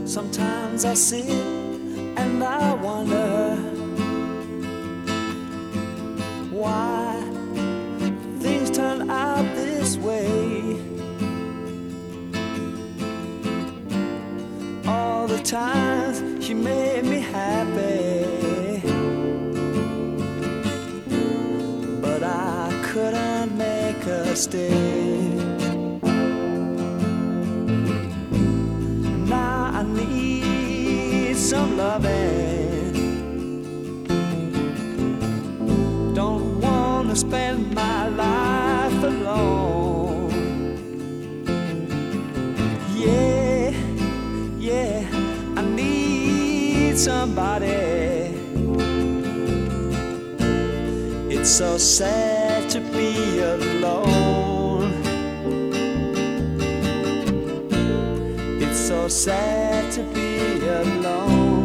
Sometimes I sit and I wonder why things turn out this way. All the times she made me happy, but I couldn't make her stay. Now I need some loving, don't wanna spend my life alone. Yeah, yeah, I need somebody. It's so sad to be alone. It's so sad to be alone.